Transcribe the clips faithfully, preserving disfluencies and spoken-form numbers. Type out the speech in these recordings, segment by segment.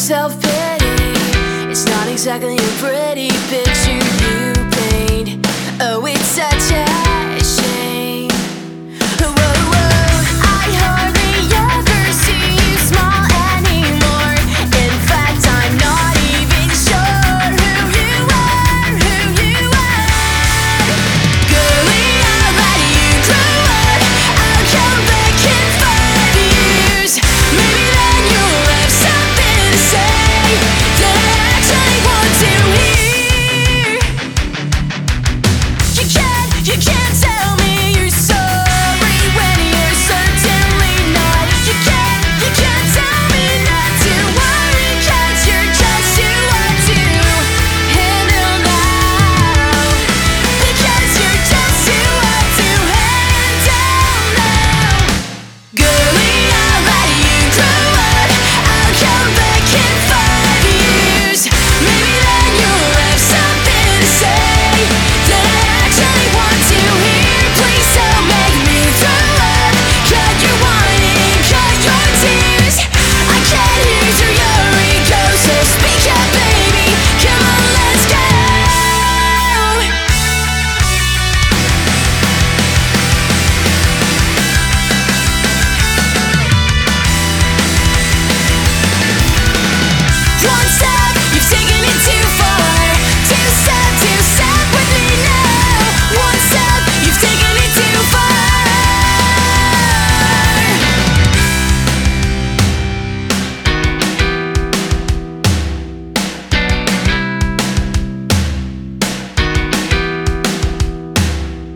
self-pity. It's not exactly a pretty picture you paint. Oh, it's such a shame. Whoa, whoa, I hardly ever see you smile anymore. In fact, I'm not even sure who you are, who you are. Girlie, I'll let you grow up. I'll come back in five years. Maybe then you'll have something to say that I actually want to hear. You can't, you can't tell me you're sorry when you're certainly not. You can't, you can't tell me not to worry, 'cause you're just too hard to handle now. Because you're just too hard to handle now. Girlie, I'll let you grow up. I'll come back in five years. Maybe then you'll have something to say that I actually want to hear. Please don't make me throw up. Cut your whining, cut your tears. I can't hear through your ego, so speak up, baby. Come on, let's go. One step, you've taken it too far. Two step, two step with me now. One step, you've taken it too far.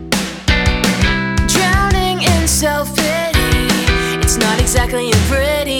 Drowning in self-pity. It's not exactly a pretty